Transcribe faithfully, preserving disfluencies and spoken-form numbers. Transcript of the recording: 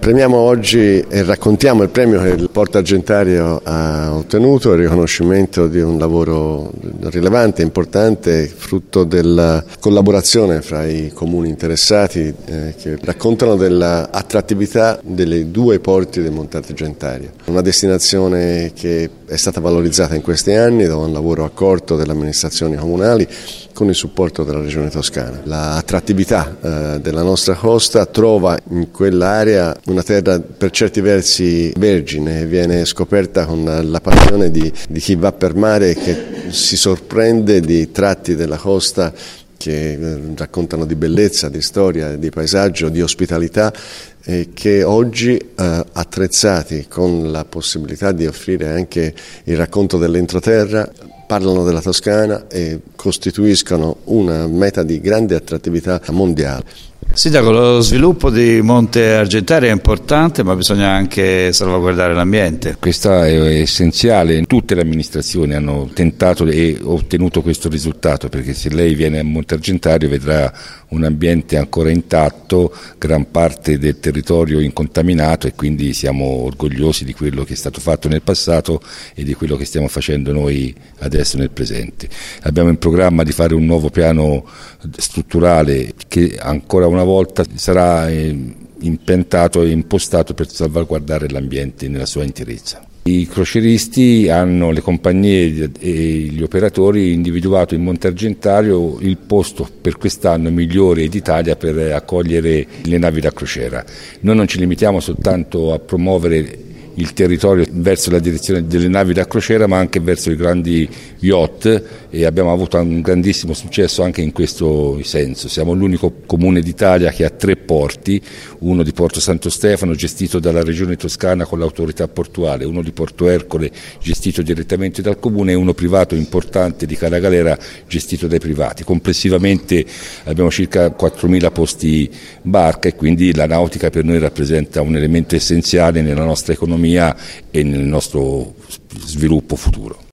Premiamo oggi e raccontiamo il premio che il Porto Argentario ha ottenuto, il riconoscimento di un lavoro rilevante, importante, frutto della collaborazione fra i comuni interessati eh, che raccontano dell'attrattività dei due porti del Monte Argentario. Una destinazione che è stata valorizzata in questi anni da un lavoro accorto delle amministrazioni comunali con il supporto della Regione Toscana. L'attrattività eh, della nostra costa trova in quell'area una terra per certi versi vergine e viene scoperta con la passione di, di chi va per mare e che si sorprende di tratti della costa che raccontano di bellezza, di storia, di paesaggio, di ospitalità e che oggi eh, attrezzati con la possibilità di offrire anche il racconto dell'entroterra parlano della Toscana e costituiscono una meta di grande attrattività mondiale. Sindaco, lo sviluppo di Monte Argentario è importante, ma bisogna anche salvaguardare l'ambiente. Questo è essenziale. Tutte le amministrazioni hanno tentato e ottenuto questo risultato, perché se lei viene a Monte Argentario vedrà un ambiente ancora intatto, gran parte del territorio incontaminato, e quindi siamo orgogliosi di quello che è stato fatto nel passato e di quello che stiamo facendo noi adesso nel presente. Abbiamo in programma di fare un nuovo piano strutturale che ancora una volta sarà impiantato e impostato per salvaguardare l'ambiente nella sua interezza. I crocieristi hanno, le compagnie e gli operatori, individuato in Monte Argentario il posto per quest'anno migliore d'Italia per accogliere le navi da crociera. Noi non ci limitiamo soltanto a promuovere il territorio verso la direzione delle navi da crociera, ma anche verso i grandi yacht, e abbiamo avuto un grandissimo successo anche in questo senso. Siamo l'unico comune d'Italia che ha tre porti, uno di Porto Santo Stefano gestito dalla Regione Toscana con l'autorità portuale, uno di Porto Ercole gestito direttamente dal comune e uno privato importante di Caragalera gestito dai privati. Complessivamente abbiamo circa quattromila posti barca e quindi la nautica per noi rappresenta un elemento essenziale nella nostra economia e nel nostro sviluppo futuro.